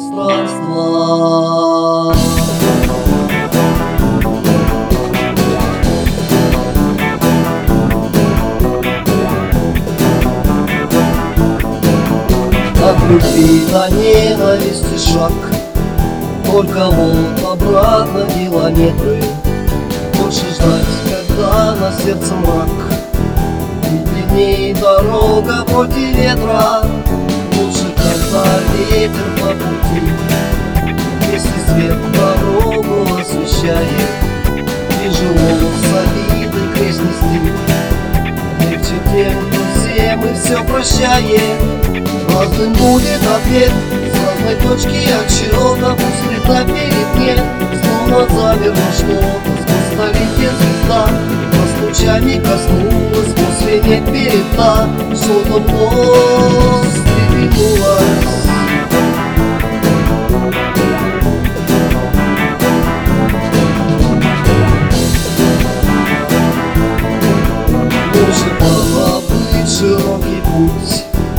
пространства. От любви до ненависти шаг, только вот обратно километры. Больше ждать, когда на сердце мрак, и длинней дорога против ветра. Лучше, когда ветер по пути, если свет дорогу освещает, тяжело с обидой крест нести. Легче тем, кто всем и все прощает. Разным будет ответ с разной точки отсчета. Пусть летает перед ней, словно замерло что-то. Сквозь столетия звезда нас лучами коснулась. После не передна, что-то вновь встрепенулось. Лучше позабыть широкий путь,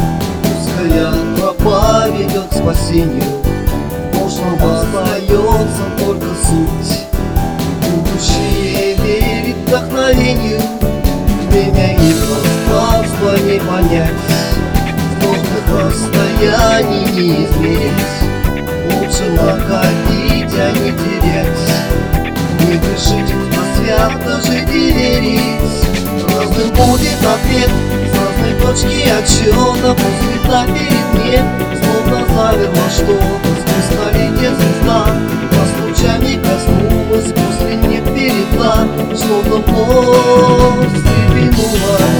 тропа ведет к спасению. В прошлом остается только суть. Будущее верит вдохновению. Время и пространство не понять, сложных расстояний не измерить. Лучше находить, а не терять. Не грешить, а свято жить и верить. Разным будет ответ с разной точки отсчета. Пусть летает перед ней, словно замерло что-то. Сквозь столетия звезда нас лучами коснулась. После не передна, что-то вновь встрепенулось.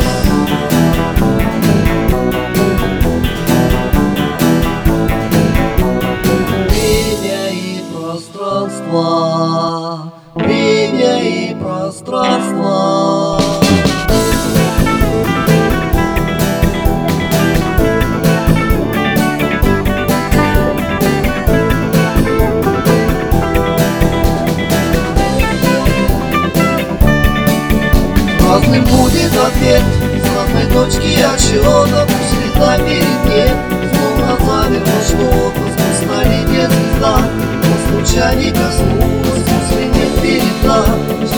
Время и пространство, время и пространство. Разным будет ответ с разной точки отсчета. Пусть летает перед ней, словно замерло что-то. Сквозь столетия звезда нас лучами коснулась. После не передна,